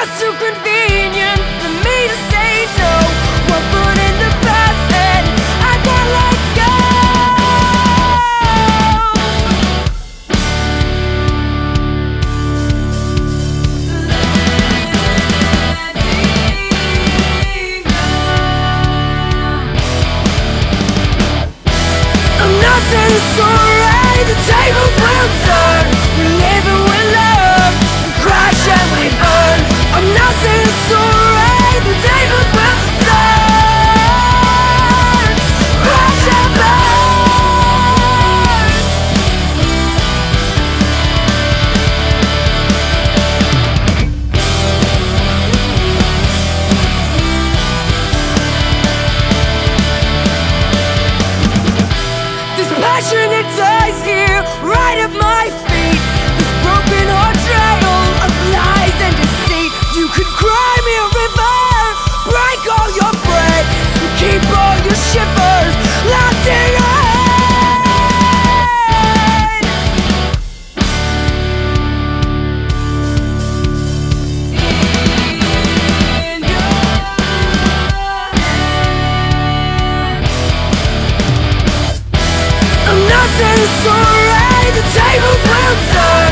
just too convenient for me to say no. One foot in the past and I can't let go. I'm not saying sorry, the tables will turn. We live and we love, we crash and we burn. I'm not saying sorry, the tables will turn. Crash and burn. This passion, it dies here, right at my feet. This broken heart trail of lies and deceit. You could cry me a river, break all your bread, and keep all your shivers locked in your head. In your head. I'm not saying sorry, the tables will turn.